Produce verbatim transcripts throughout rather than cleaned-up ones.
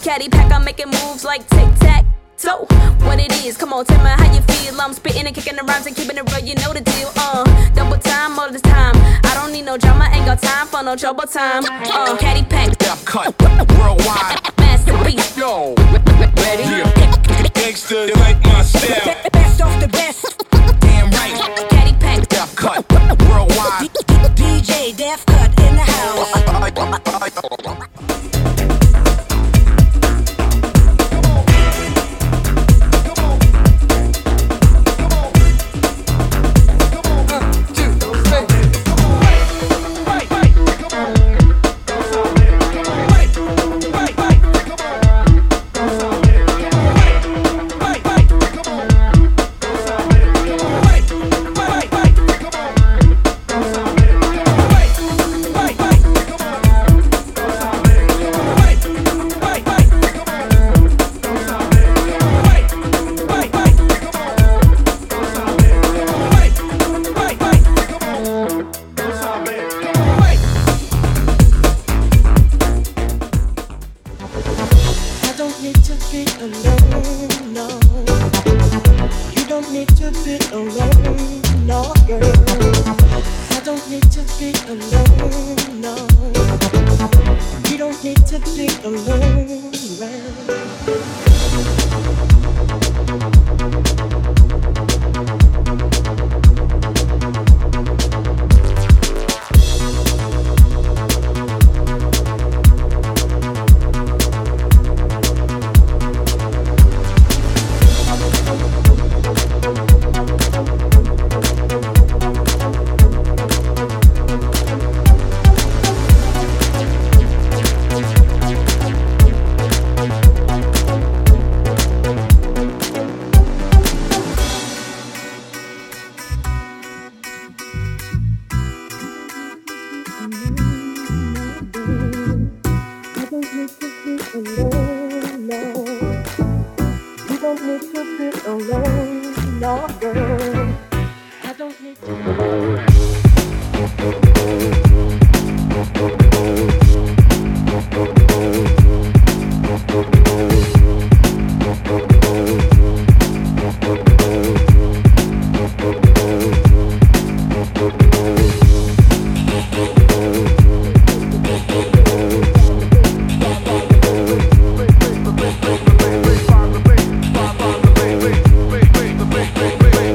Caddy pack, I'm making moves like tic-tac. So, what it is, come on, tell me how you feel. I'm spitting and kicking the rhymes and keeping it real, you know the deal. Uh, double time all the time. I don't need no drama, ain't got time for no trouble time. Uh, caddy pack, cut worldwide. Masterpiece. Yo, ready? Yeah. Gangsta, you like my style. Best of the best. Damn right. Caddy pack, Cut worldwide. D J Def Cut in the house. Wait, wait, wait, wait, wait, wait, wait, wait, wait, wait, wait, wait, wait, wait, wait, wait,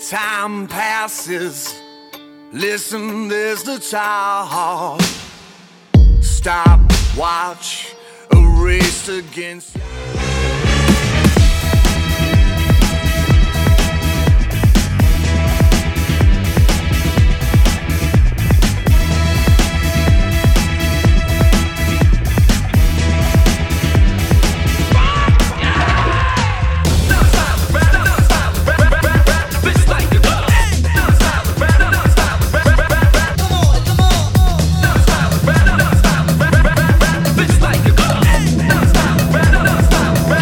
Time passes. Listen, there's the child. Stop, watch, a race against you. Bitch like a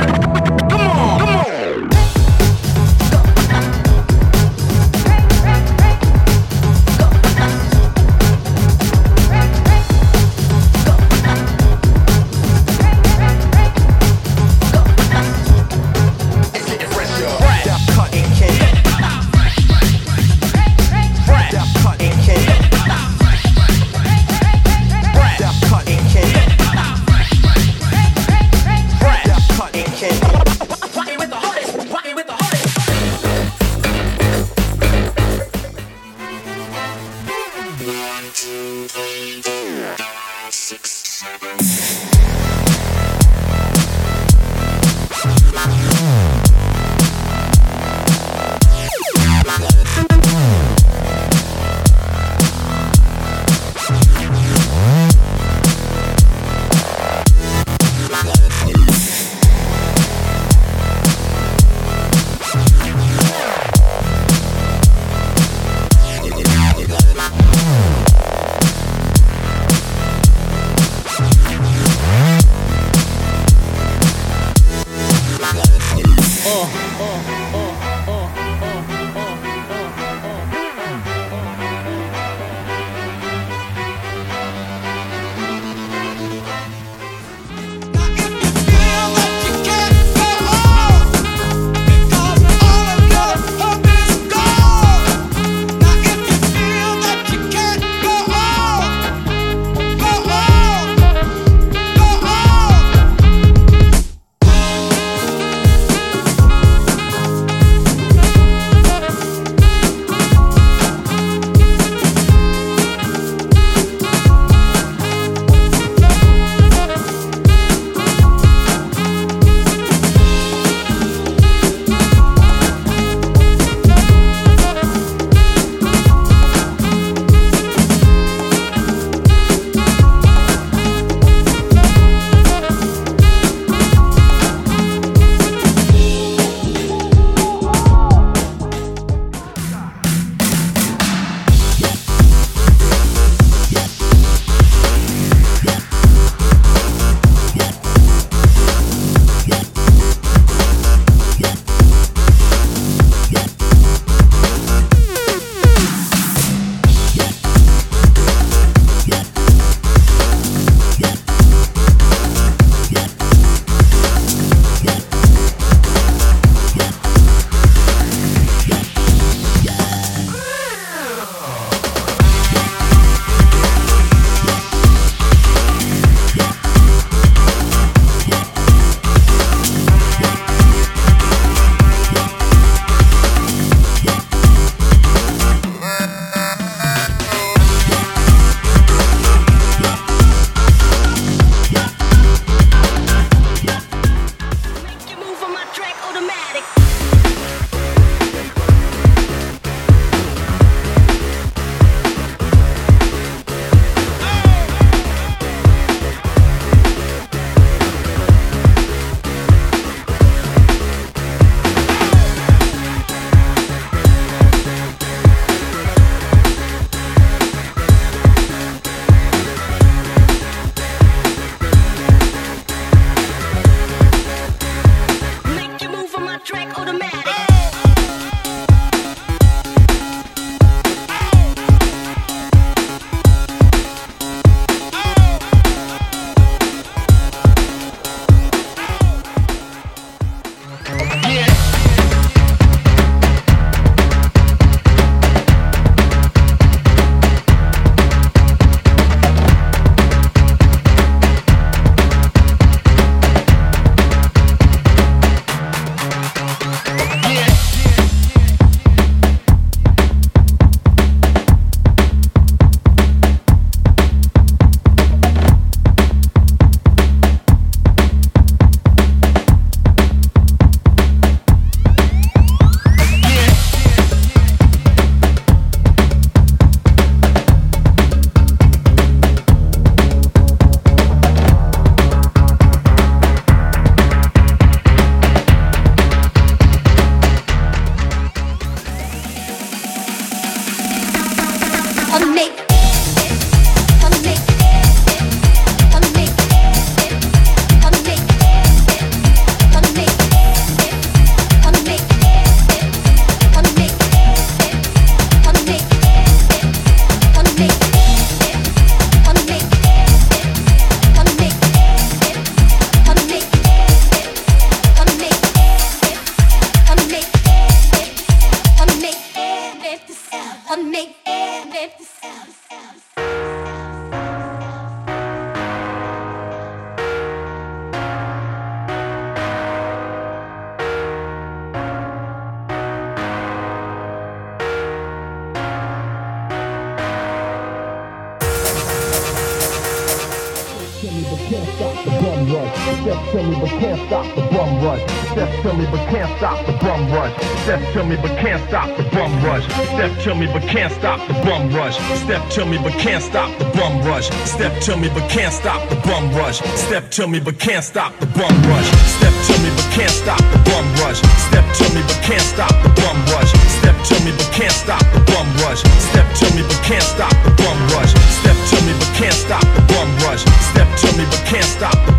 Step to me but can't stop the bum rush. Step to me but can't stop the bum rush. Step to me but can't stop the bum rush. Step to me but can't stop the bum rush. Step to me but can't stop the bum rush. Step to me but can't stop the bum rush. Step to me but can't stop the bum rush. Step to me but can't stop the bum rush. Step to me but can't stop the bum rush. Step to me but can't stop the bum rush. Step to me but can't stop the bum rush. Step to me but can't stop the bum rush. Step to me but can't stop the